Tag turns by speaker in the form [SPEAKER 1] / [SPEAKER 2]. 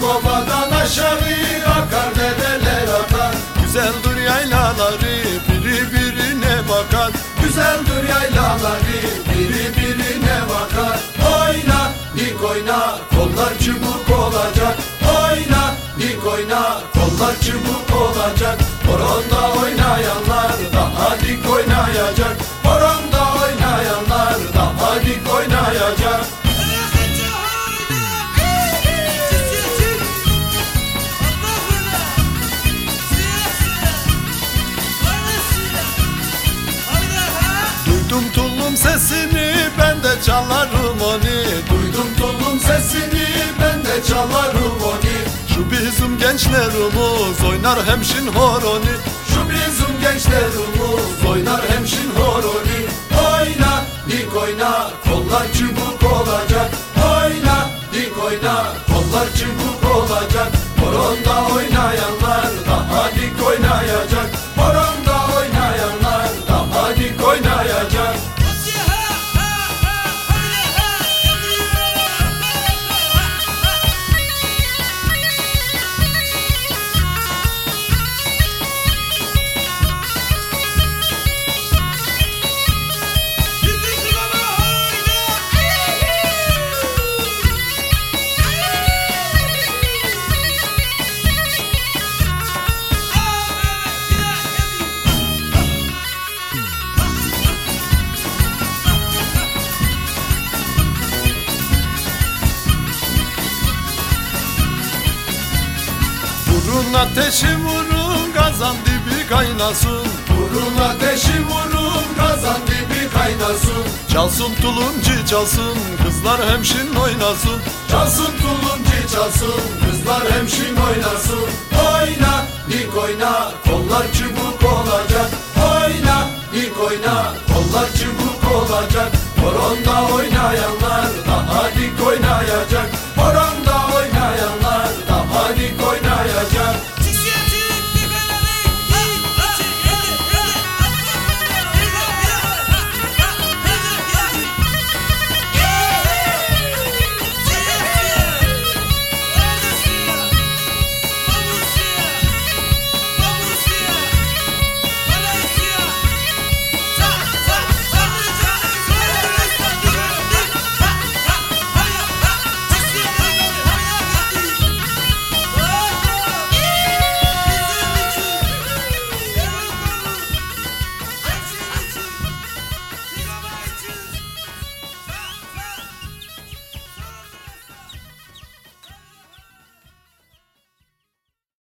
[SPEAKER 1] obadan aşağı akar dereler akar.
[SPEAKER 2] Güzeldir yaylaları biri birine bakar.
[SPEAKER 1] Güzeldir yaylaları biri birine bakar. Oyna dik oyna kollar çubuk olacak. Oyna dik oyna kollar çubuk olacak. Horonda oynayanlar daha dik oynayacak. Horonda oynayanlar daha dik oynayacak.
[SPEAKER 2] Duydum tulum sesini ben de çalarım onu.
[SPEAKER 1] Duydum tulum sesini ben de çalarım onu.
[SPEAKER 2] Şu bizim gençlerimiz oynar hemşin horoni.
[SPEAKER 1] Şu bizim gençlerimiz oynar hemşin horoni. Oyna dik oyna kollar çubuk olacak. Oyna dik oyna kollar çubuk olacak. Horonda oynayanlar daha dik oynayacak. Horonda oynayanlar daha dik oynayacak.
[SPEAKER 2] Vurun ateşi vurun kazan dibi kaynasın.
[SPEAKER 1] Vurun ateşi vurun kazan dibi kaynasın.
[SPEAKER 2] Çalsın tulumcu çalsın kızlar hemşin oynasın.
[SPEAKER 1] Çalsın tulumcu çalsın kızlar hemşin oynasın. Oyna dik oyna kollar çubuk olacak. Oyna dik oyna kollar çubuk olacak. Horonda oynayanlar